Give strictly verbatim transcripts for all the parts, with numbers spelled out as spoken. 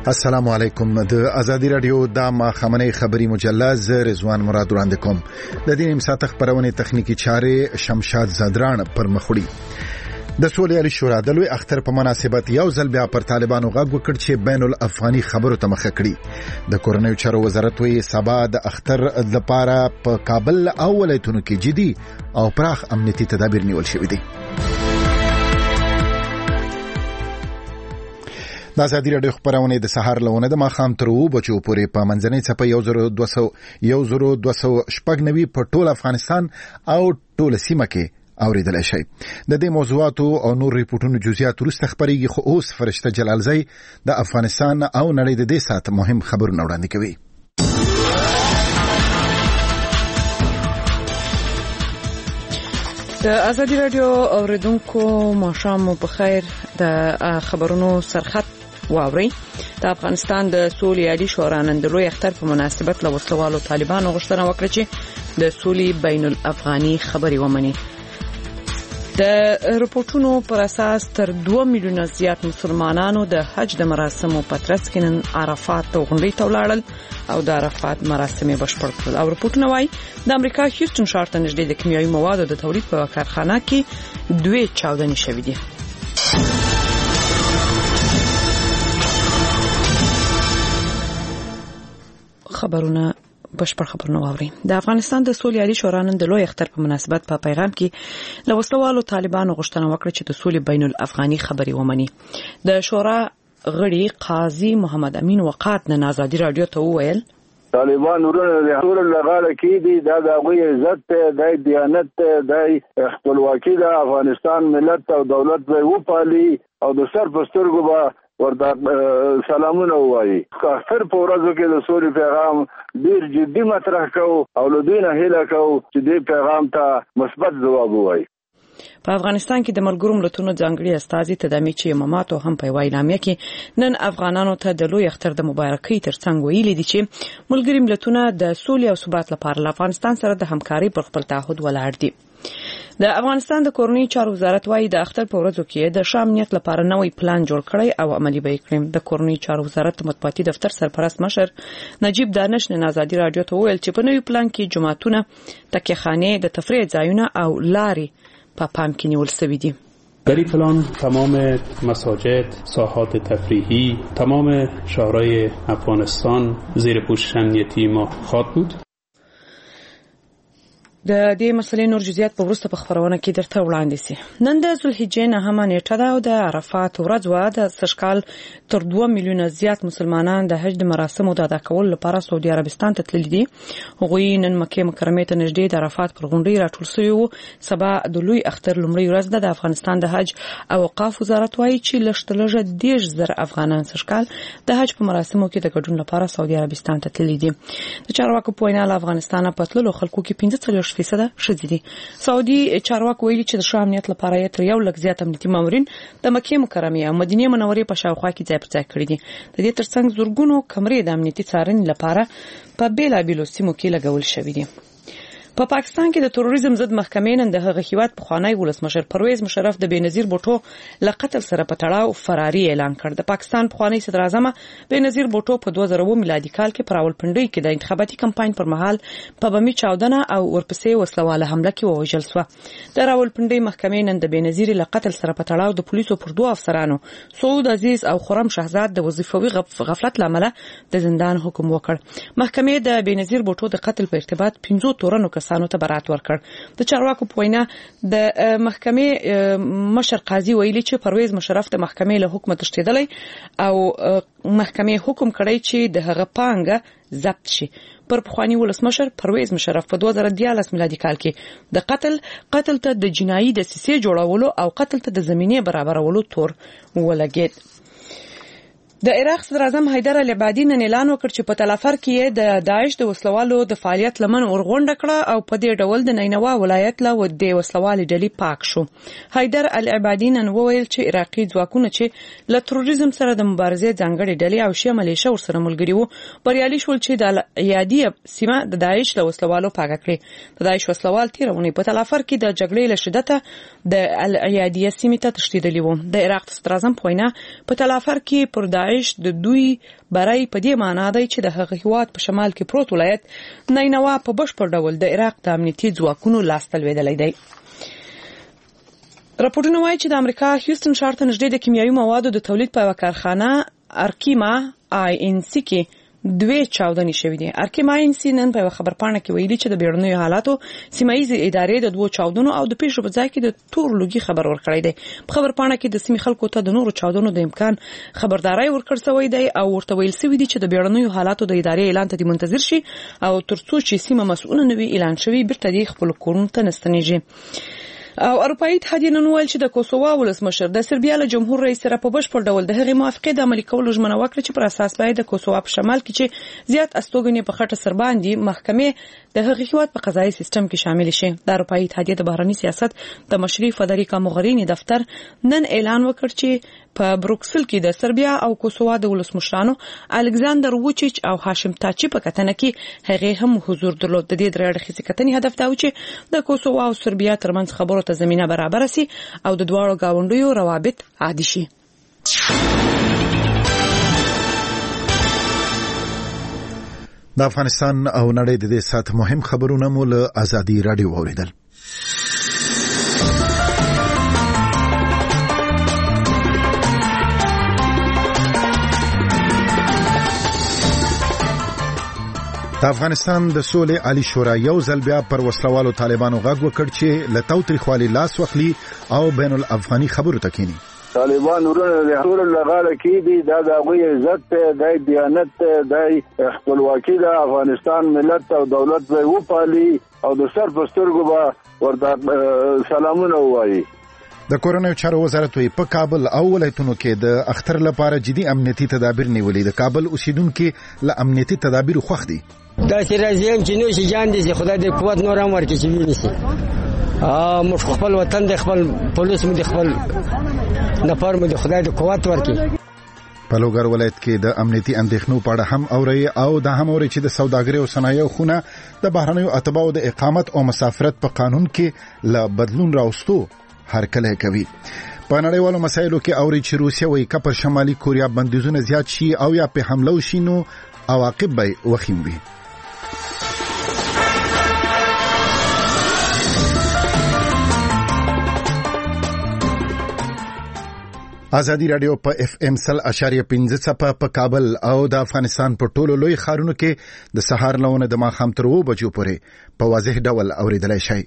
السلام علیکم. د ازادي رادیو د مخامنۍ خبري مجله ز رضوان مراد وړاندې کوم. د دې نیم ساعت خبرونه تخنیکی چارې شمشاد زدران پر مخړي. د سولې علی شورا د لوی اختر په مناسبت یو ځل بیا پر طالبانو غږ وکړ چې بین الافغاني خبرو ته مخه کړي. د کورنیو چارو وزارت وی سبا د اختر لپاره په کابل او ولایتونو کې جدي او پراخ امنیتي تدابیر نیول شوي دي. د ازادي رادیو خبرونه د سهار لونه د ماخام تر و بچو پورې په منځنۍ څپه یو زره دوه سوه یو زره دوه سوه شپږ نوي په ټول افغانستان او ټول سیمه کې اوریدل شي. د دې موضوعاتو او نور ریپورتونو جزئیات وروسته خبريږي، خو اوس فرشته جلالزی د افغانستان او نړۍ د دې سات مهم خبرونه وړاندې کوي. د ازادي رادیو اوریدونکو ماشام په خیر. د خبرونو سرخط واوري. د افغانستان د سولې عالی شورا نن د لوی اختر په مناسبت له وسلوالو طالبانو غوښتنه وکړه چې د سولې بین الافغاني خبري ومني. د رپورټونو پر اساس تر دوه میلیونه زیات مسلمانانو د حج د مراسمو په ترڅ کې نن عرفات ته غونډې ته ولاړل او د عرفات مراسم بشپړ کړل. او رپورټونه وايي د امریکا هیوستن ښار ته نږدې د کیمیاوي موادو د تولید په کارخانه کې دوه چاودنې شوې دي. خبرونه بشپړ خبرونه واوري. د افغانستان د سولې عالی شورا نن د لوی اختر په مناسبت په پیغام کې له وسلوالو طالبانو غوښتنه وکړه چې د سولې بین الافغاني خبري ومني. د شورا غړي قاضي محمد امین وقات نن ازادي رادیو ته وویل طالبان ورونه د ټول لغاله کې دي دا د غوي عزت د دیانت د خپلواکي د افغانستان ملت او دولت به وپالي او د سر پسترګو به ورته سلامونه وایي. اختر په ورځو کې د سولې پیغام ډیر جدي مطرح کوو او له دوی نه هیله کوو چې دې پیغام ته مثبت ځواب ووایي. په افغانستان کې د ملګرو ملتونو ځانګړي استازي تدامي چې اماماتو هم په وینامه کې نن افغانانو ته د لوی اختر د مبارکۍ ترڅنګ ویلي دي چې ملګري ملتونه د سولې او ثبات لپاره له افغانستان سره د همکاري پر خپل تعهد ولاړ دي. د افغانستان د کورنۍ چارو وزارت وايي د اختر په ورځو کې د شام نیت لپاره نوې پلان جوړ کړی او عملی به کړي. د کورنۍ چارو وزارت مطبوعاتي دفتر سرپرست مشر نجیب دانش نن ازادي رادیو ته ویل چې په نوې پلان کې جماعتونه، تکیهخانه، د تفریح ځایونه او لارې په پام کې نیول شوی دي. در این پلان تمام مساجد، ساحات تفریحی، تمام شهرهای افغانستان زیر پوشش امنیتی ما خواهد بود. د دې مسلې نور جزئیات په وروسته په خبرونه کې درته وړاندې سي. نن د ذوالحجې نهمه نیټه ده او د عرفات ورځ وه. د سږکال تر دوه میلیونه زیات مسلمانان د حج د مراسمو د ادا کولو لپاره سعودي عربستان ته تللي دي. هغوی نن مکې مکرمې ته نږدې د عرفات پر غونډۍ راټول شوي وو. سبا د لوی اختر لومړۍ ورځ ده. د افغانستان د حج او اوقاف وزارت وايي چې لږ تر لږه دېرش زره افغانان سږکال د حج په مراسمو کې د ګډون لپاره سعودي عربستان ته تللي دي. د چارواکو په وینا له افغانستانه په تللو خلکو کې پنځه څلوېښت فیصده شدي دي. سعودي چارواکو ویلي چې د شام نیت لپاره یې تر یو لک زیات امنیتي مامورین د مکې مکرمې او مدینې منورې په شاوخوا کې ځای پر ځای کړي دي. د دې ترڅنګ زرګونو کمرې د امنیتي څارنې لپاره په بیلابیلو سیمو کې لګول شوي دي. په پا پاکستان کې د تروریزم ضد محکمې نن د هغه هیواد پخوانی ولسمشر پرویز مشرف د بېنظیر بوټو له قتل سره په تړاو فراري اعلان کړ. د پاکستان پخوانی صدر اعظم بېنظیر بوټو په دوه زره اووه میلادي کال کې په راولپنډۍ کې د انتخاباتي کمپاین پر مهال په بمي چاودنه او ورپسې وسلواله حمله کې ووژل شو. د راولپنډۍ محکمې نن د بېنظیر له قتل سره په تړاو د پولیسو پر دوه افسرانو سعود عزیز او خرم شهزاد د وظیفوي غفلت لامل د زندان حکم وکړ. محکمې د بېنظیر بوټو د قتل په ارتباط پنځو تورنو کسانو ته برات ورکړ. د چارواکو په وینا د محکمې مشر قاضي ویلي چې پرویز مشرف د محکمې له حکم تښتېدلی او محکمې حکم کړی چې د هغه پانګه ضبط شي. پر پخوانی ولسمشر پرویز مشرف په دوه زره دیارلس میلادي کال کې د قتل قتل ته د جنایي دسیسې جوړولو او قتل ته د زمینې برابرولو تور ولګید. د عراق صدر اعظم حیدر العبادي نن اعلان وکړ چې په تلافر کې د داعش د وسلوالو د فعالیت لمن ورغونډه کړه او په دې ډول د نینوا ولایت له ودې وسلوالې ډلې پاک شو. حیدر العبادي نن وویل چې عراقي ځواکونه چې له تروریزم سره د مبارزې ځانګړې ډلې او شیعه ملیشه ورسره ملګري وو بریالي شول چې د یادي سیمه د داعش له وسلوالو پاک کړي. د داعش وسلوال تیرونی په تلافر کې د جګړې له شدته د العیادیه سیمه ته تښتېدلي وو. د عراق صدر اعظم په وینا په تلافر کې پر داعش داعش د دوی برای په دې معنی دی چې د هغه هیواد په شمال کې پروت ولایت نینوا په بشپړ ډول د عراق د امنیتي ځواکونو لاس ته لوېدلی دی. راپورټونه وایي چې د امریکا هیوستن ښار ته نږدې د کیمیاوي موادو د تولید په یوه کارخانه ارکیما آی ان سی کې دوی چاودنې شوې دي. ارکیما آی ان سی نن په یوه خبرپاڼه کې ویلي چې د بیړنیو حالاتو سیمایي ادارې د دوو چاودنو او د پیښو په ځای کې د تور لوګي خبر ورکړی دی. په خبرپاڼه کې د سیمې خلکو ته د نورو چاودنو د امکان خبرداري ورکړل شوې ده او ورته ویل شوی دی چې د بیړنیو حالاتو د ادارې اعلان ته منتظر شي او ترڅو چې سیمه مسؤل نه وي اعلان شوی بیرته د خپل کورونو ته نستنیږي. او اروپایي اتحادیه نن ویل چې د کوسووا ولسمشر د سربیا له جمهور رئیس سره په بشپړ ډول د هغې موافقې د عملي کولو ژمنه وکړه چې پر اساس باید د کوسووا په شمال کې چې زیات استوګنې په خټه سر باندې محکمې د هغې هیواد په قضایي سیستم کې شامل شي. د اروپایي اتحادیه د بهرني سیاست د مشري فدریکا موغرینی دفتر نن اعلان وکړ چې په بروکسل کې د سربیا او کوسووا د ولسمشرانو الکساندر ووچیچ او هاشم تاچی په کتنه کې هغې هم حضور درلود. د دې درې اړخیزې کتنې هدف دا و چې د کوسووا او سربیا ترمنځ خبرو ته زمینه برابر شي او د دواړو گاونډیو روابط عادي شي. د افغانستان او نړۍ د دې سات مهم خبرونه مو له ازادي رادیو اوریدل. د افغانستان د سولې عالی شورا یو ځل بیا پر وسلوالو طالبانو غږ وکړ چې له تاوتریخوالي لاس واخلي او بین الافغاني خبرو ته کینی. طالبان ورونه د ټول لغاله کې دي دا د هغوی عزت ته د دیانت د خپلواکي د افغانستان ملت او دولت به وپالي او د سر په سترګو به ورته سلامونه ووایي. د کورنیو چارو وزارت وی په کابل او ولایتونو کې د اختر لپاره جدي امنیتي تدابیر نیولې. د کابل اوسیدونکو له امنیتي تدابیر خوښ دي. دا چې راځم چې نو شي جان دي خدای دې قوت نور هم ورکړي چې ویني ا مو خپل وطن د خپل پولیس مو د خپل نفر مو د خدای دې قوت ورکړي. په لوګر ولایت کې د امنیتي اندېښنو په اړه هم اوري او دا هم اوري چې د سوداګرۍ او صنایعو خونه د بهرنیو اتباعو د اقامت او مسافرت په قانون کې له بدلون راوستو هرکله کوي. په نړیوالو مسایلو کې اوري چې روسیه وایي که پر شمالي کوریا بندیزونه زیات شي او یا په حمله وشي نو عواقب به وخیم وي. ازادي رادیو په اف ام سل اشاریه پنځه څپه په کابل او د افغانستان په ټولو لوی ښارونو کې د سهار لونه د ماښام تر اوو بجو پورې په واضح ډول اوریدلای شي.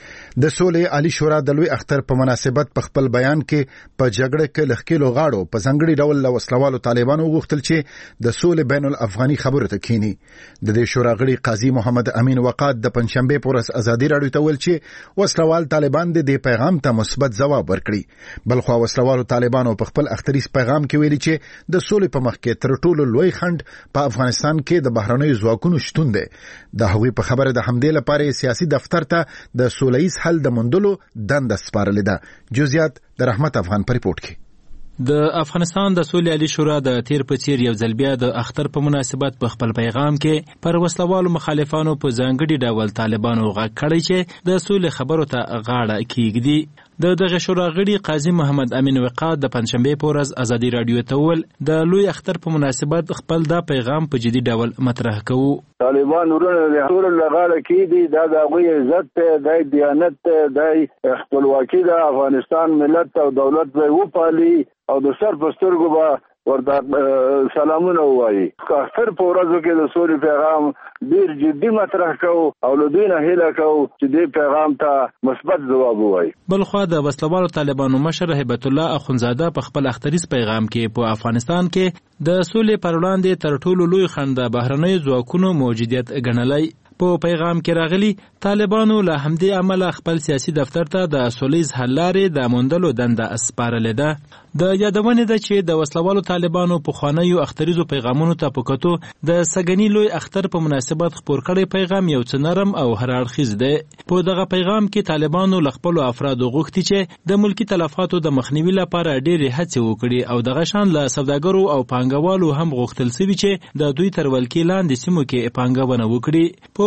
د سولې عالی شورا د لوی اختر په مناسبت په خپل بیان کې په جګړه کې لخکېلو غاړو په ځنګړي ډول له وسلوالو طالبانو غوښتل چې د سولې بین الافغاني خبرو ته کینی. د دې شورا غړي قاضي محمد امین وقاد د پنځشنبه په ورځ ازادي رادیو ته ویل چې وسلوال طالبان د دې پیغام ته مثبت ځواب ورکړي. بلخو وسلوالو طالبانو په خپل اختریز پیغام کې ویلي چې د سولې په مخ کې تر ټولو لوی خنډ په افغانستان کې د بهرنیو ځواکونو شتون دی. د هغوی په خبره د حمدې لپاره سیاسي دفتر ته د سولهییز حل د مندلو دند سپارل ده. جزئیات د رحمت افغان پر ریپورت کې. د افغانستان د سولې عالی شورا د تیر په څیر یو ځل بیا د اختر په مناسبت په خپل پیغام کې پر وسلوالو مخالفانو په ځانګړي ډول طالبانو غږ کړی چې د سولې خبرو ته غاړه کېږدي. د دغه شورا غړي قاضي محمد امین وقاد د پنځشنبه په ورځ ازادي رادیو ته ویل د لوی اختر په مناسبت خپل دا پیغام په جدي ډول مطرح کوو. طالبان ورونه د ټول لغاله کې دي دا د هغوی عزت ته د دیانت د خپلواکي د افغانستان ملت او دولت به وپالي او د سر په سترګو به ورته سلامونه ووایي. اختر په ورځو کې د سولې پیغام ډیر جدي مطرح کوو او له دوی نه هیله کوو چې دې پیغام ته مثبت ځواب ووایي. بلخوا د وسلوالو طالبانو مشر هیبت الله اخونزاده په خپل اختریز پیغام کې په افغانستان کې د سولې پر وړاندې تر ټولو لوی خنډ د بهرنیو ځواکونو موجودیت ګڼلی. په پیغام کې راغلي طالبانو له همدې امله خپل سیاسي دفتر ته د سولیز حل لارې د موندلو دنده سپارلې ده. د یادونې ده چې د وسلوالو طالبانو پخوانیو اختریزو پیغامونو ته په کتو د سګنی لوی اختر په مناسبت خپور کړی پیغام یو څه نرم او هر اړخیز دی. په دغه پیغام کې طالبانو له خپلو افرادو غوښتي چې د ملکی تلفاتو د مخنیوي لپاره ډېرې هڅې وکړي او دغه شان له سوداګرو او پانګوالو هم غوښتل شوي چې د دوی تر ولکې لاندې سیمو کې پانګونه وکړي. په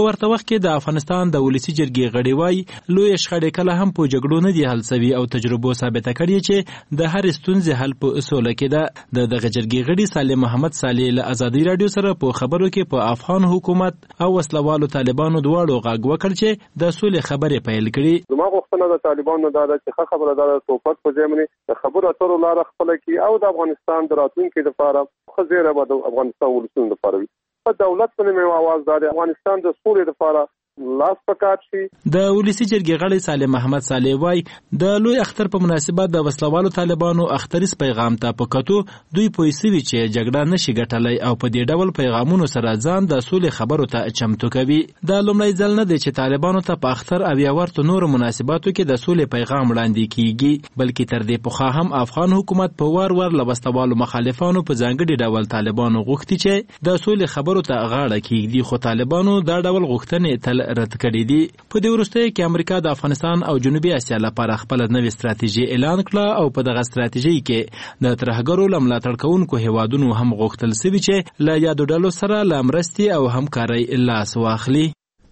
په ورته وخت کې د افغانستان د ولسی جرګې غړي وایي لوی شخړې کله هم په جګړو نه دي حل شوي او تجربو ثابته کړې چې د هر ستونزې حل په اصول کې ده. د دغه جرګې غړي سالم محمد صالح له ازادي رادیو سره په خبرو کې په افغان حکومت او وسلوالو طالبانو دواړو غږ وکړ چې د سولې خبرې پیل کړي. زما غوښتنه د طالبانو دا ده چې ښه خبره ده د توپک په ځای باندې د خبرو اترو لاره خپله کړي او د افغانستان د راتلونکي لپاره ښه زیری به د افغانستان ولسونو لپاره وي. په دولت باندې مې اواز دا د افغانستان د سولې لپاره لاس پکار شي. د ولسی جرګې غړي سالم محمد صالح وای د لوی اختر په مناسبت د وسلوالو طالبانو اختریز پیغام ته پکاتو دوی پویسوي چې جګړه نشي ګټلای او په دې ډول پیغامونو سره ځان د سولې خبرو ته چمتو کوي. د لومړی ځل نه دی چې طالبانو ته په اختر او یا ورته نور مناسباتو کې د سولې پیغام وړاندې کیږي، بلکې تر دې پخوا هم افغان حکومت په وار وار له وسلوالو مخالفانو په ځانګړي ډول طالبانو غوښتي چې د سولې خبرو ته غاړه کیږي، خو طالبانو دا ډول غوښتنې تل رد کړې دي. په دې وروستیو کې امریکا د افغانستان او جنوبي اسیا لپاره خپل نوې ستراتیژي اعلان کړه او په دغه ستراتیژي کې د ترهګرو له ملاتړ کوونکو هیوادونو هم غوښتل شوي چې له یادو ډلو سره له مرستې او همکارۍ لاس واخلي.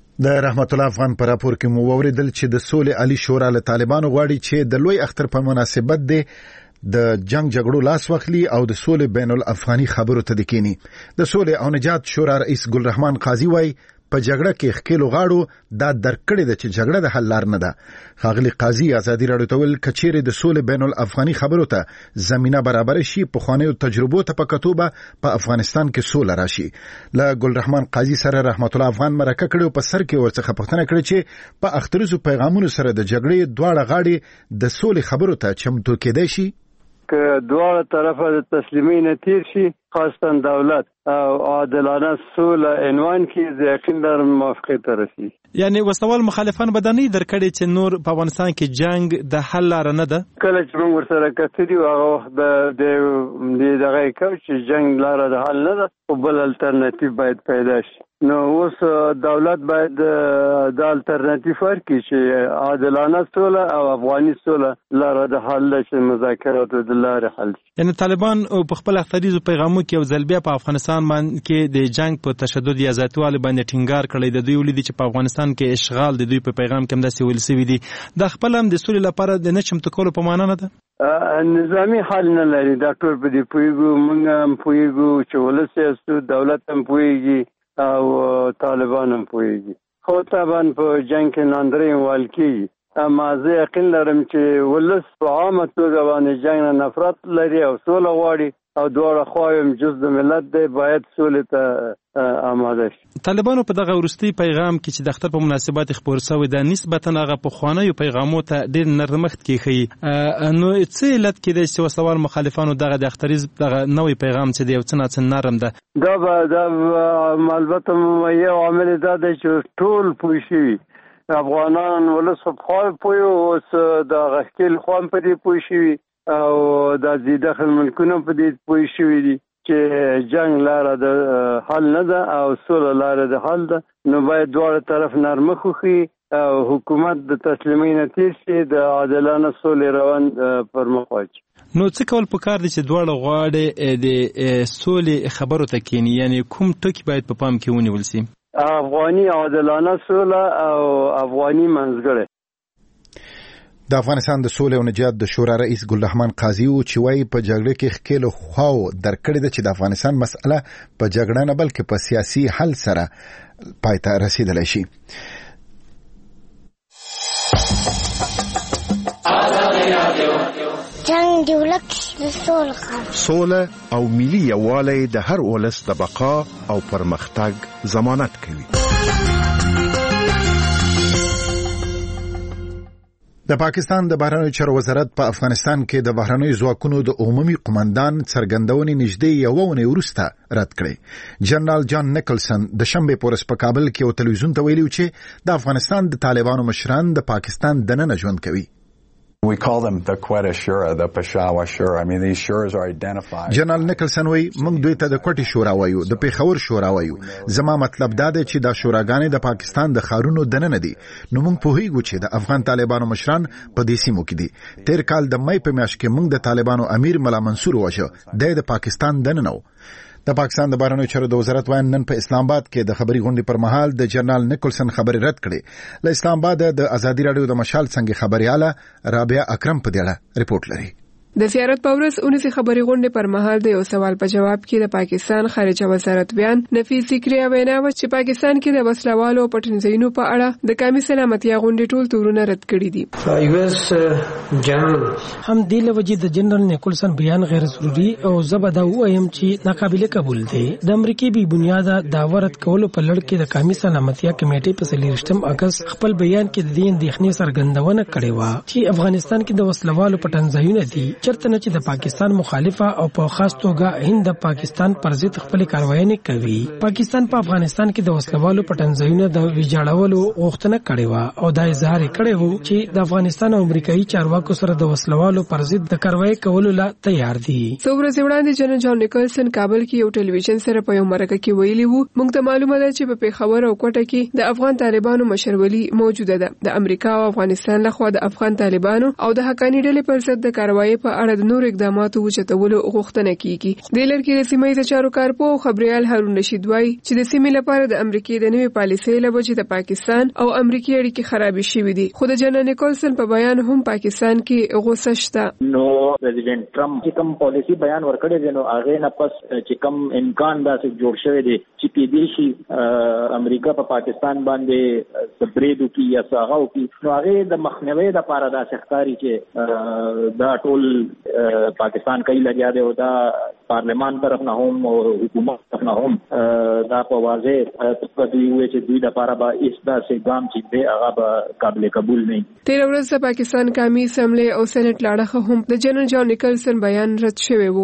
د رحمت الله افغان پر راپور کې مو اوریدل چې د سولې عالی شورا له طالبانو غواړي چې د لوی اختر په مناسبت دی د جنگ جګړو لاس واخلي او د سولې بین الافغاني خبرو ته دکینی. د سولې او نجات شورا رئیس ګل رحمان قاضي وای په جګړه کې خکېلو غاړو دا درکړې ده چې جګړه د حل لار نه ده. ښاغلي قاضي ازادي راډیو ته ویل کچېرې د سولې بین الافغاني خبرو ته زمينه برابر شي په خوانیو تجربو ته په کتوبه په افغانستان کې سوله راشي. له ګل رحمان قاضي سره رحمت الله افغان مرکه کړو په سر کې ورڅخه پوښتنه کړې چې په اخترزو پیغامونو سره د جګړې دواړه غاړې د سولې خبرو ته چمتو کېدای شي که دواړه طرفه د تسلیمۍ نه تیر شي، خاصتا دولت او عادلانه سوله عنوان کې د یقین لرم موافقې ته رسي. یعنی وسوال مخالفان بدني درکړي چې نور په افغانستان کې جنگ د حل لار نه ده. کله چې موږ ورسره کتلي هغه وخت د دغه کو چې جنگ لار د حل نه ده او بل الټرنیټیو باید پیدا شي. نو اوس دولت باید د الټرنیټیو ورکړي چې عادلانه سوله او افغاني سوله لار د حل شي، مذاکرات د لارې حل شي. یعنی طالبان په خپل اختریزو پیغامو کې او ځلبیا په افغانستان باندې کې د جنگ په تشدد یا زیاتوالي باندې ټینګار کړی د دوی ولیدي چې په افغانستان کې اشغال د دوی په پیغام کې هم داسې ویل شوي دي. د خپل هم د سولې لپاره د نه چمتو کولو په معنا نه ده. نظامي حل نه لري. دا ټول په دې پوهېږو، موږ هم پوهېږو چې ولس یې دولت هم پوهېږي او طالبان هم پوهېږي. خو طبعا په جنگ کې ناندرۍ وال کېږي. اما زه یقین لرم چې ولس په عامه توګه باندې جنگ نه نفرت لري او سوله غواړي او دواړه خواوې جز د ملت دی، باید سولې ته آماده شي. طالبانو په دغه وروستي پیغام کې چې د اختر په مناسبت خپور شوی دا نسبتا هغه پخوانیو پیغامو ته ډېر نرمښت کېښيي. نو څه علت کېدای چې وسوال مخالفانو دغه د اختریز دغه نوی پیغام چې دی یو څه ناڅه نرم ده؟ دا به دا البته یو عامل دا دی چې ټول پوه شوي افغانان ولس په خوا پوه اوس د غښتل خوان په دې پوه شوي او د ځیدخل ملکونه په دې پوه شوي دي چې جنگ لاره د حل نه ده او سوله لاره د حل ده. نو باید دواړه طرف نرمښت وښيي او حکومت د تسلیمۍ نه تېر شي، د عادلانه سولې روان پر مخ واچي. نو څه کول پکار دي چې دواړه غواړي د سولې خبرو ته کېني؟ یعنی کوم ټکي باید په پام کې ونیول شي؟ افغاني عادلانه سوله او افغاني منځګړی. د افغانستان د سولې او نجات د شورا رئیس ګل رحمان قاضي او چې وايي په جګړه کې خکېلو خواو درکړې ده چې د افغانستان مسأله په جګړه نه بلکې په سیاسي حل سره پای ته رسیدلی شي. جنگ دی ولک د سولې سوله او ملي یووالی د هر ولس د بقا او پرمختګ ضمانت کوي. د پاکستان د بهرنیو چارو وزارت په افغانستان کې د بهرنیو ځواکونو د عمومي قومندان څرګندونې نږدې یوه اونۍ وروسته رد کړې. جنرال جان نیکلسن د شنبې په ورځ په کابل کې یو تلویزیون ته ویلي چې د افغانستان د طالبانو مشران د پاکستان دننه ژوند کوي. We call them the Quetta Shura, the Peshawar Shura. I mean, these shuras are identified. جنرال نیکلسن وی موږ دوی ته د کوټي شورا وایو، د پیښور شورا وایو. زما مطلب دا دی چې دا شوراګانې د پاکستان د خارونو دننه دي. نو موږ پوهیږو چې د افغان طالبانو مشران په دې سیمو کې دي. تیر کال د مې په میاشت کې موږ د طالبانو امیر ملا منصور وشه د د پاکستان دننه. د پاکستان د بهرنیو چارو د وزارت وایي نن په اسلام آباد کې د خبري غونډې پر مهال د جنرال نیکولسن خبرې رد کړې. له اسلام آباد د ازادي رادیو د مشال څنګه خبرياله رابعه اکرم په دې اړه ریپورت لري. د زیارت په ورځ اونیسه خبري غونډې پر مهال د یو سوال په جواب کې د پاکستان خارجه وزارت بیان نفیس ذکري وینا و چې پاکستان کې د وسلوالو او پټنځایونو په اړه د قومي سلامتیا غونډې ټول تورونه رد کړي دي. هم د لوجې د جنرال نیکولسن بیان غیر ضروري او زبدا وایم چې ناقابل قبول دی. د امریکای بي بنیاده داوا رد کولو په لړ کې د قومي سلامتیا کمیټې په څلورشتم اگست خپل بیان کې د دې اندېښنې څرګندونه کړې و چې افغانستان کې د وسلوالو پټنځایونه دي چرته نه چې د پاکستان مخالفه او په خاص توګه هند د پاکستان پر ضد خپل کاروایي کوي. پاکستان په افغانستان کې د وسلوالو پټنځایونو د ویجاړولو غوښتنه کړې و او دا اظهار کړی و چې د افغانستان او امریکایي چارواکو سره د وسلوالو پر ضد د کاروایي کولو لپاره تیار دي. څو ورځې وړاندې جنرال جان نیکولسن کابل کې یو ټلویزیون سره په یو مرکه کې ویلي وو موږ ته معلومه ده چې په پیښور او کوټه کې د افغان طالبانو مشرولي موجوده ده. د امریکا او افغانستان لخوا د افغان طالبانو او د حقانی ډلې پر ضد د کاروایي په اړه د نور اقداماتو وچتولو غوښتنه کیږي. د لړ کې د سیمې چارو کارپو خبريال هارون رشید وایي چې د سیمې لپاره د امریکای د نوې پالیسۍ لپاره چې د پاکستان او امریکای اړیکې خراب شي دي. خو د جنرال نیکولسن په بیان هم پاکستان کې غوسه شته. نو پریزیدنت ټرمپ چې کوم پالیسي بیان ورکړی دی نو هغه نه پس چې کوم امکان داسې جوړ شوی دی چې په دې شي امریکا په پاکستان باندې سبریدو کې یا ساغاو کې نو هغه د مخنیوي لپاره د ښکاری چې دا ټول پاکستان کوي لګیا دی او دا پارلمان طرف نه هم او حکومت طرف نه هم دا په واضح په دوی وی چې دوی د لپاره به هیڅ داسې ګام چې دی هغه به قابل قبول نه. تیر ورځ د پاکستان قومي اسمبلی او سېنات لاړه هم د جنرال جان نیکولسن بیان رد شوی وو.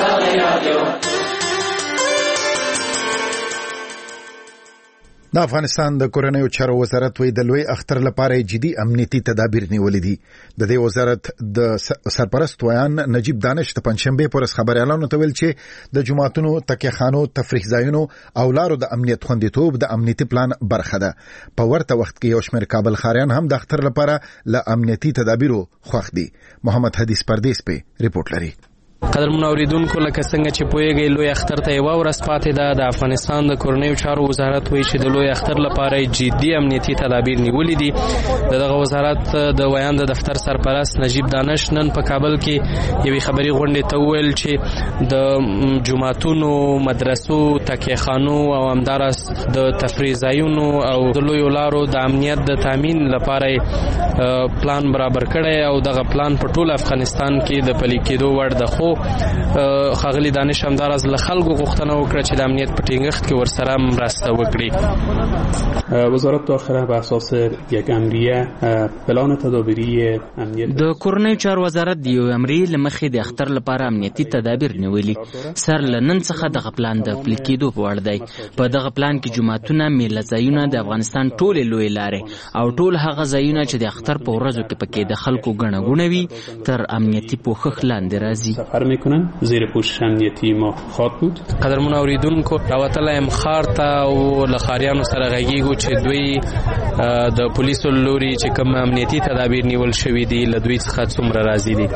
د افغانستان د کورنیو چارو وزارت وی د لوی اختر لپاره جدي امنیتي تدابیر نیولې دي. د دې وزارت د سرپرست ویان نجیب دانش د پنځشنبه پر خبريالانو ته ویل چې د جماعتونو تکیخانو تفریح ځایونو او لارو د امنیت خوندیتوب د امنیتي پلان برخه ده. په ورته وخت کې یو شمېر کابل خاریان هم د اختر لپاره ل امنیتي تدابیرو خوښ دي. محمد حدیث پردیس په ریپورت لري. قدر منوریدونکو لکه څنګه چې پوهیږئ لوی اختر ته یو ورځ پاتې ده. د افغانستان د کورنیو چارو وزارت وایي چې د لوی اختر لپاره جدي امنیتي تدابیر نیولې دي. دغه وزارت د ویان د دفتر سرپرست نجیب دانش نن په کابل کې یوې خبري غونډې ته وویل چې د جماعتونو مدرسو تکیخانو او همداراز د تفریح ځایونو او د لویو لارو د امنیت د تامین لپاره پلان برابر کړی او دغه پلان په ټول افغانستان کې د پلي کېدو وړ ده. خو خاغلی دانش همداراز له خلکو غوښتنه وکړه چې د امنیت په ټینګښت کې ورسره مرسته وکړي. وزارت داخله بر اساس یک امریه پلان تدابیری امنیت د کورنیو چارو وزارت د یو امری لمخې د اختر لپاره امنیتي تدابیر نیولې. سر لنن څخه دغه پلان د پلي کېدو په وړ دی. په دغه پلان کې جماعتونه میله ځایونه د افغانستان ټولې لوی لارې او ټول هغه ځایونه چې د اختر په ورځو کې پکې د خلکو ګڼه ګوڼه وي تر امنیتي پوښښ لاندې راځي. میکنن زیر پوشش امنیتی ما خواد بود. قدرمون اوریدونکو راوتل ام خار ته او لخاریانو سره غږیږو چې دوی د پولیسو لوري چې کوم امنیتي تدابیر نیول شوی دي له دوی څخه څومره راضي دي.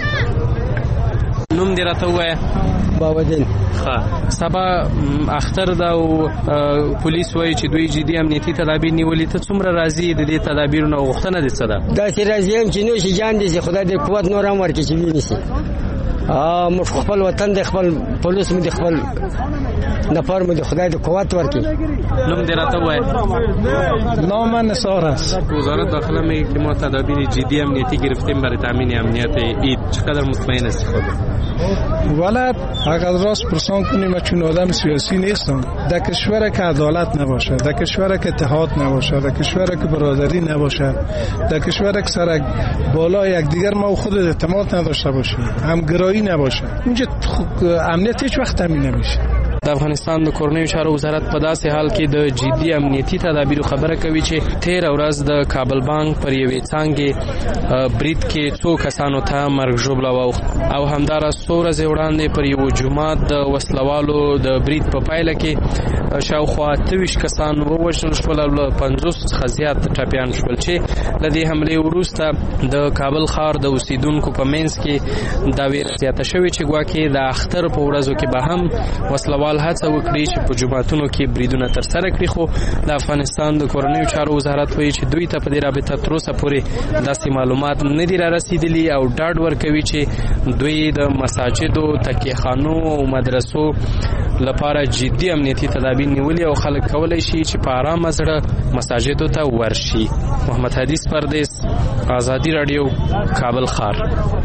نوم دې راته ووایه. باودین. ښه سبا اختر دا او پولیس وایي چې دوی جدي امنیتي تدابیر نیولې. ته څومره راضي د دې تدابیرو نه غوښتنه دې څه ده؟ داسې راضي یم چې نوش جان دې خدای دې قوت نور هم ورکړي چې ویني ا موږ خپل وطن د خپل پولیس مو د خپل نفر مو د خدای د قوت ورکړي. نوم دې راته وایه. نام نثار است. وزارت داخله میگه که ما تدابیر جدی امنیتی گرفتیم برای تامین امنیت عید. چقدر مطمئن هستی خودت؟ ولد اگر راست پرسان کنیم چون آدم سیاسی نیستم. در کشور که عدالت نباشه، در کشور که اتحاد نباشه، در کشور که برادری نباشه، در کشور که سر بالا یکدیگر ما و خود اعتماد نداشته باشیم، همگرایی نباشه، اونجا امنیت هیچ وقت تامین نمیشه. د افغانستان د کورنیو چارو وزارت په داسې حال کې د جدي امنیتي تدابیرو خبره کوي چې تیر ورځ د کابل بانک پر یوې څانګې برید کې څو کسانو ته مرګ ژوبله واوښت او همداراز څو ورځې وړاندې پر یو جومات د وسلوالو د برید په پایله کې شاوخوا اته ویشت کسان ووژل شول او له پنځوس څخه زیات ټپیان شول چې له دې حملې وروسته د کابل ښار د اوسیدونکو په منځ کې دا ویره زیاته شوې چې ګواکې د اختر په ورځو کې به هم وسلوال هڅه وکړي چې په جوماتونو کې بریدونه ترسره کړي، خو د افغانستان د کورنیو چارو وزارت وایي چې دوی ته په دې رابطه تر اوسه پورې داسې معلومات نه دي رارسېدلي او ډاډ ورکوي چې دوی د مساجدو، تکیهخانو او مدرسو لپاره جدي امنیتي تدابیر نیولي او خلک کولی شي چې په آرامه زړه مساجدو ته ورشي. محمد حدیث پردیس، آزادی رادیو، کابل ښار.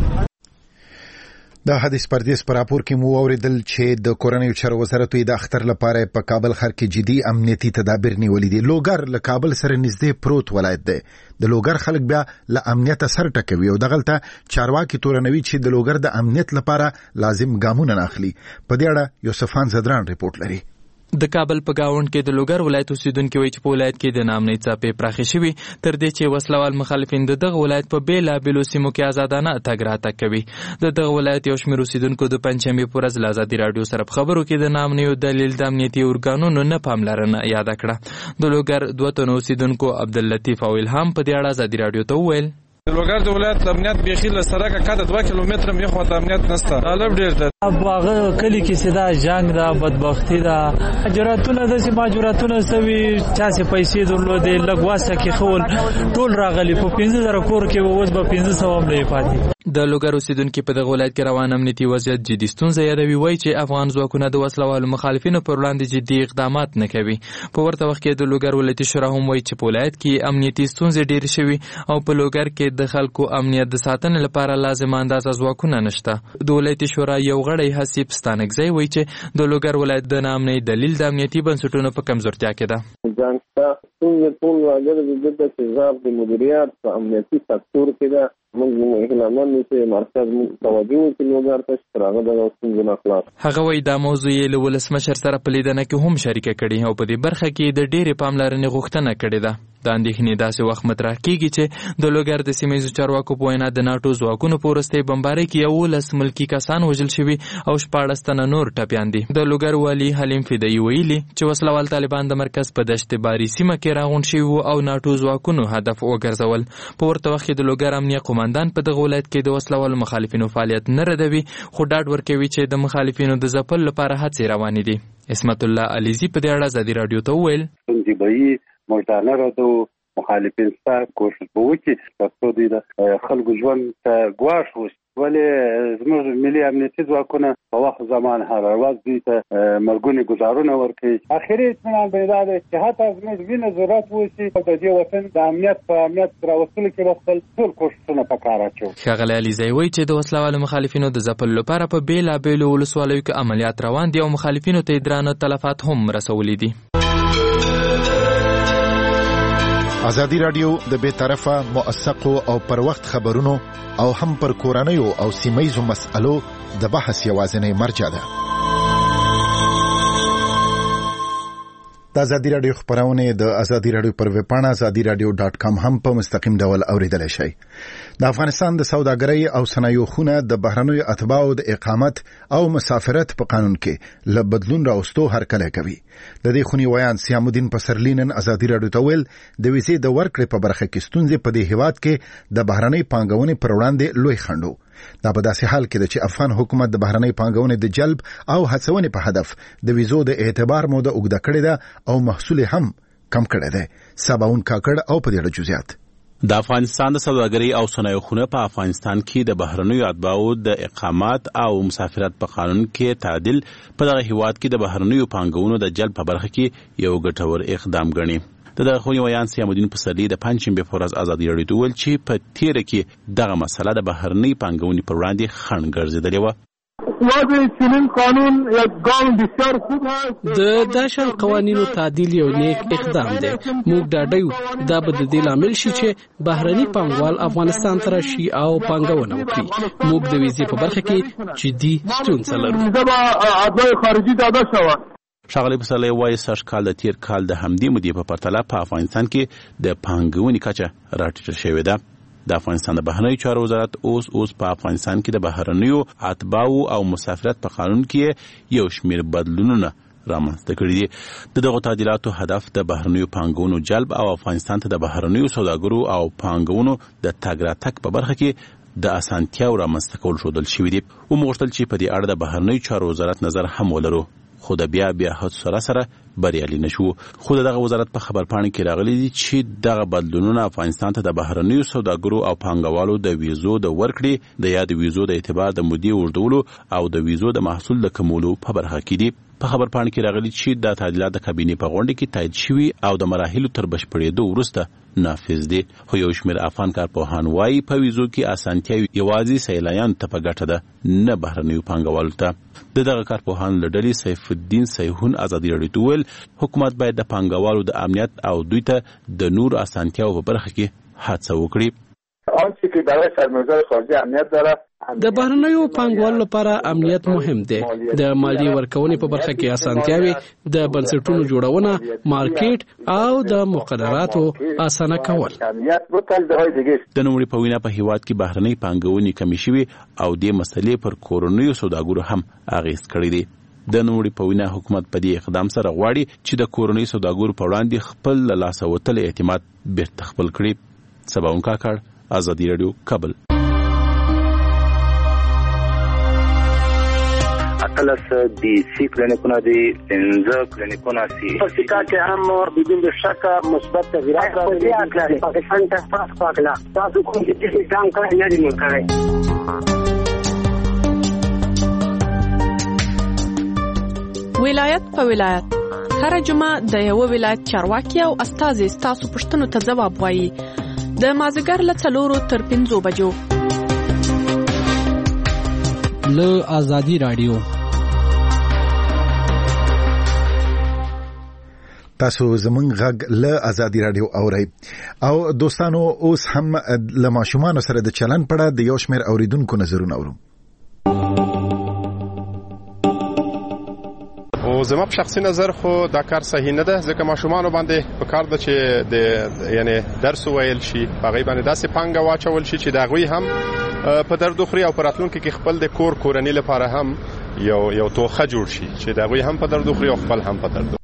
د حدیث پردیس پر راپور کې مو اوریدل چې د کورنیو چارو وزارت د اختر لپاره په کابل ښار کې جدي امنیتي تدابیر نیولي دي. لوګر له کابل سره نږدې پروت ولایت دی. د لوګر خلک بیا له امنیت سر ټکوي او دغلته چارواکي تورنوي چې د لوګر د امنیت لپاره لازم ګامونه اخلي. په دې اړه یوسفان زدران ریپورت لري. د کابل په گاوند کې د لوګر ولایت اوسیدونکو وایي چې په ولایت کې د نامنۍ څپې پراخې شوي تر دې چې وسلوال مخالفین د دغه ولایت په بیلابیلو سیمو کې آزادانه تګ راتګ کوي. د دغه ولایت یو شمېر اوسیدونکو د پنجشنبې په ورځ له ازادي راډیو سره په خبرو کې د نامنیو دلیل د امنیتي ارګانونو نه پاملرنه یاده کړه. د لوګر دوه تنو اوسیدونکو عبداللطیف او الهام په دې اړه ازادي راډیو ته وویل لوګر د ولایت امنیت بیخي له سړکه کاته دوه کیلومتره مې خو ته امنیت نشته. طالب ډیر ده. هغه کلی کې سیدا جنگ ده، بدبختی ده، جرأتونه د سیمه جرأتونه سوي چا سي پیسې درلودې لګواسه کې خول ټول راغلي په پنځه زره کور کې ووز به پنځه سو هم نه پاتې. د لوګر اوسیدونکو په دغه ولایت کې روان امنیتي وضعیت جدي ستونزه یادوي. وایي چې افغان ځواکونه د وسلوالو مخالفینو پر وړاندې جدي اقدامات نه کوي. په ورته وخت کې د لوګر ولایتي شورا هم وایي چې په ولایت کې امنیتي ستونزې ډېرې شوي او په لوګر کې د خلکو امنیت د ساتنې لپاره لازم اندازه ځواکونه نشته. د ولایتي شورا یو غړی حسیب ستانکزی وایي چې د لوګر ولایت د نامنۍ دلیل د امنیتي بنسټونو په کمزورتیا کې ده. ځانته څنګه ټول راځي د دې تجربه د مدیریت په امنیتي سکتور کې ده. موږ اعلان نشي مرکز توجه وکړو لوګر ته سترغه د څنګه اخلاص. هغه وایي دا موضوع یې له ولسمشر سره په لیدنه کې هم شریکه کړې او په دې برخه کې د ډېرې پاملرنې غوښتنه کړې ده. د اندېښنې داسې وخت مطرح کیږي چې د لوګر د سیمه ییزو چارواکو په وینا د ناټو ځواکونو په وروستۍ بمبارۍ کې یولس ملکي کسان وژل شوي او شپاړس تنه نور ټپیان دي. د لوګر والي حلیم فدایي ویلي چې وسلوال طالبان د مرکز په دشت باري سیمه کې راغونډ شوي وو او ناټو ځواکونو هدف وګرځول. په ورته وخت کې د لوګر امنیه قومندان په دغه ولایت کې د وسلوالو مخالفینو فعالیت نه ردوي، خو ډاډ ورکوي چې د مخالفینو د ځپلو لپاره هڅې روانې دي. اسمت الله علیزي په دې اړه ازادي راډیو ته وویل انتباهي مجدانه راته مخالفین سره کوشش وکړي ترڅو د خلکو ژوند ته ګواښ وشي. ولې زموږ ملي امنیتي ځواکونه په وخت زمان هر ورځ دوی ته مرګونې ګزارونه ورکوي. اخري اطمینان به دا دی چې حتی زموږ وینه ضرورت وشي او د دې وطن د امنیت په امنیت راوستلو کې به خپل ټول کوښښونه په کار اچوو. ښاغلی علیزی وایي چې د وسلوالو مخالفینو د ځپلو لپاره په بېلابېلو ولسوالیو کې عملیات روان دي او مخالفینو ته یې درانه تلفات هم رسولي دي. ازادي راډیو د بې طرفه موثقو او پر وخت خبرونو او هم پر کورنیو او سیمه‌ییزو مسألو د بحث یوازینی مرجع ده. د ازادي راډیو خبرونه د ازادي راډیو پر ویب پاڼه ازادي راډیو ډاټ کام هم په مستقیم ډول اوریدلای شئ. د افغانستان د سوداګرۍ او صنایعو خونه د بهرنیو اتباعو د اقامت او مسافرت په قانون کې له بدلون راوستو هرکلی کوي. د دې خونې ویان سیام الدین پسرلینن ازادي راډیو ته ویل د ویزې د ورکړې په برخه کې ستونزې په دې هیواد کې د بهرنۍ پانګونې پر وړاندې لوی خنډ و. دا په داسې حال کې ده چې افغان حکومت د بهرنۍ پانګونې د جلب او هڅونې په هدف د ویزو د اعتبار موده اوږده کړې ده او محصول هم کم کړی دی. سباون کاکړ او په دې اړه جزئیات. د افغانستان د سوداګرۍ او صنایعو خونه په افغانستان کې د بهرنیو اتباعو د اقامت او مسافرت په قانون کې تعدیل په دغه هیواد کې د بهرنیو پانګونو د جلب په برخه کې یو ګټور اقدام ګڼي. د دغه خونې ویان سیام الدین پسرلی د پنجشنبې په ورځ ازادي راډیو ته وویل چې په تیره کې دغه مسله د بهرنۍ پانګونې پر وړاندې خنډ ګرځېدلې وه. قانون یک ګام بسیار خوب هست. د داشل قوانینو تعدیل یو نیک اقدام دی. موږ ډاډه دا به د دې لامل شي چې بهرني پانګوال افغانستان ته راشي او پانګونه وکړي. موږ د ویزې په برخه کې جدي ستونزې لرو. ویزه به ادارې خارجي داده شوه. ښاغلی پسرلی وایي سږ کال د تیر کال د همدې مودې په پرتله په افغانستان کې د پانګونې کچه راټیټه شوې ده. د افغانستان د بهرنیو چارو وزارت اوس اوس په افغانستان کې د بهرنیو اتباعو او مسافرت په قانون کې یو شمېر بدلونونه رامنځته کړي دي. د دغو تعدیلاتو هدف د بهرنیو پانګونو جلب او افغانستان ته د بهرنیو سوداګرو او پانګونو د تګ راتګ په برخه کې د اسانتیاو رامنځته کول ښودل شوي دي. وموغوښتل چې په دې اړه د بهرنیو چارو وزارت نظر هم ولرو، خو د بیا بیا هڅو سره سره بریالي نشو. خو دغه وزارت په خبرپاڼه کې راغلي دي چې دغه بدلونونه افغانستان ته د بهرنیو سوداګرو او پانګوالو د ویزو د ورکړې، د یا د ویزو د اعتبار د مودې اوږدولو او د ویزو د محصول د کمولو په برخه کې دي. په خبرپاڼه کې راغلي چې دا تعدیلات د کابینې په غونډه کې تایید شوي او د مراحلو تر بشپړېدو وروسته نافذ دي. خو یو شمېر افغان کارپوهان وایي په ویزو کې اسانتیاوې یوازې سیلانیانو ته په ګټه ده، نه بهرنیو پانګوالو ته. د دغه کارپوهانو له ډلې سیف الدین سیحون ازادي راډیو ته وویل حکومت باید د پانګوالو د امنیت او دوی ته د نور اسانتیاو په برخه کې هڅه وکړي. آنچه که برای سرمایه‌گذار خارجی امنیت داره د بهرنیو پانګوالو لپاره امنیت مهم دی. د مالی ورکونې په برخه کې اسانتیاوي، د بنسټونو جوړونه، مارکیټ او د مقرراتو اسانه کول. د نوموړي په وینا په هیواد کې بهرنۍ پانګونې کمې شوي او دې مسلې پر کورنیو سوداګرو هم اغېز کړی دی. د نوموړي په وینا حکومت په دې اقدام سره غواړي چې د کورنیو سوداګرو په وړاندې خپل له لاسه وتلی اعتماد بیرته خپل کړي. سباون کاکړ، ازادي راډیو، کابل. اتلس دی سی کلینیکونه دی، پنځه کلینیکونه سی. په سیکا کې هم بدون شک مثبت تغیرات راغلي. پاکستان ته پاس پاکلا تاسو کوم چې ځان کړی نه دی مونږ. ولایت په ولایت هر جمعه د یو ولایت چارواکي او استازي تاسو پښتنو ته جواب وایي. د مازیګر له څلورو تر پنځو بجو له ازادي راډیو. تاسو زمونږ غږ له ازادي راډیو اورئ. او دوستانو اوس هم له ماشومانو سره د چلن په اړه د یو شمېر اوریدونکو نظرونه اورو. او زما په شخصي نظر خو دا کار صحیح نه ده، ځکه ماشومان باندې په کار ده چې د یعنی درس ویل شي، هغه باندې داسې پانګه واچول شي چې دا غوي هم په درد خوري او په راتلونکي کې خپل د کور کورنۍ لپاره هم یو یو توخه جوړ شي چې دا غوي هم په درد خوري او خپل هم په درد.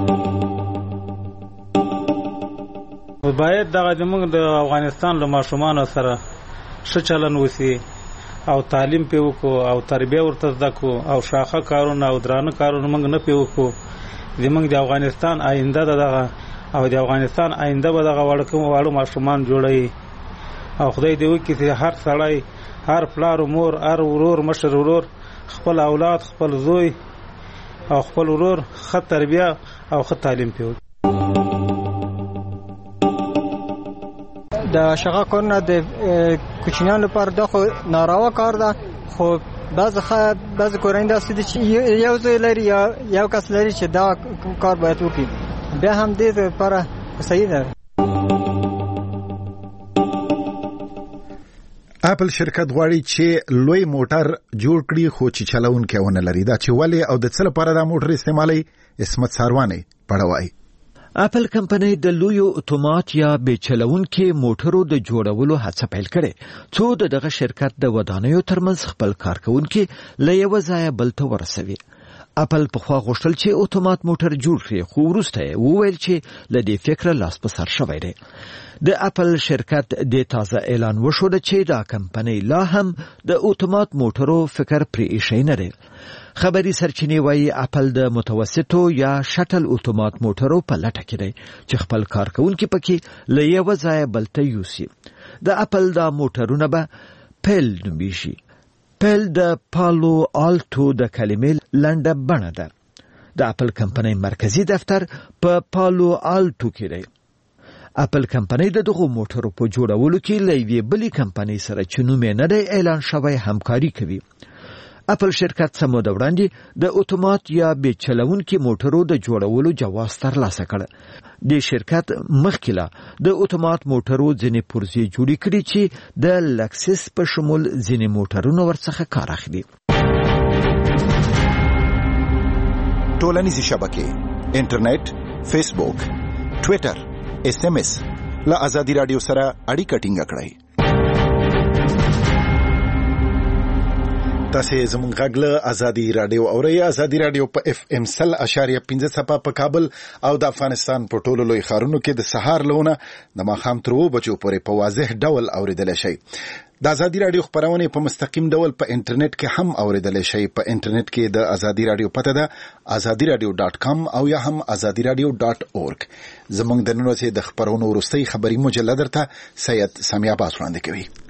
باید دغه زموږ د افغانستان له ماشومان سره ښه چلن وسی او تعلیم په وکړو او تربیه ورته زده کړو او شاخه کارونه او درانه کارونه موږ نه په وکړو. زموږ د افغانستان آینده دغه او د افغانستان آینده به دغه وړکم واړو ماشومان جوړي او خدای دې وکړي چې هر سړی، هر پلار مور، هر ورور مشر ورور خپل اولاد، خپل زوی او خپل ورور ښه تربیه او ښه تعلیم په وکړي. د شغه کارونه د کوچنیانو لپاره د خو ناروا کار ده، خو بعض خا بعض کورنۍ داسې دي چې یو ځای لري یا یو کس لري چې دا کار باید وکړي، بیا هم دې لپاره صحیح ده. اپل شرکت غواړي چې لوی موټر جوړ کړي خو چې چلونکي ونه لري. دا چې ولې او د څه لپاره دا موټر استعمالي، اسمت ساروانی پړوي. اپل کمپنۍ د لویو اتومات یا بې چلونکي موټرو د جوړولو هڅه پیل کړې، څو دغه شرکت د ودانیو ترمنځ خپل کارکونکي له یو ځایه بل ته ورسوي. اپل په خوا غوښتل چې اتومات موټر جوړ کړي، خو وروسته یې وویل چې له دې فکره لاس په سر شوی دی. د اپل شرکت د تازه اعلان وشو چې دا کمپنۍ لا هم د اتومات موټرو فکر پرې ایښی نه دی. خبري سرچینې وایي اپل د متوسطو یا شټل اتومات موټرو په لټه کې دی چې خپل کارکونکي پکې له یو ځایه بل ته یوسي. د اپل دا موټرونه به پیل نومیږي. پیل د پالو آلټو د کلمې لنډه بڼه ده. د اپل کمپنۍ مرکزی دفتر په پالو آلټو کې دی. اپل کمپنۍ د دغه موټرو په جوړولو کې له یوې بلې کمپنۍ سره چې نوم یې نه دی اعلان شوی همکاري کوي. اپل شرکت سمو د وړاندې د اتومات یا بې چلونکي موټرو د جوړولو جواز ترلاسه کړ. د شرکت مخکې لا د اتومات موټرو ځینې پرزې جوړې کړې چې د لکسس په شمول ځینې موټرونه ورڅخه کار اخلي. ټولنیزې شبکې، انټرنیټ، فیسبوک، ټویټر، ایس ایم ایس له ازادي رادیو سره اړیکه ټینګه کړئ. تاسو زموږ غږ له ازادي رادیو اورئ. ازادي رادیو په اف ام سل اشاریه پنځه صفه په کابل او د افغانستان په ټولو لوی ښارونو کې د سهار لونه د ماښام تر اوه بجو پورې په واضح ډول اوریدلی شئ. د ازادي رادیو خبرونه په مستقیم ډول په انټرنیټ کې هم اوریدلی شئ. په انټرنیټ کې د ازادي رادیو پته ده ازادي رادیو ډاټ کام او یا هم ازادي رادیو ډاټ اورګ. زموږ د نن ورځې د خبرونو وروستۍ خبري مجله درته سید سامی عباس وړاندې کوي.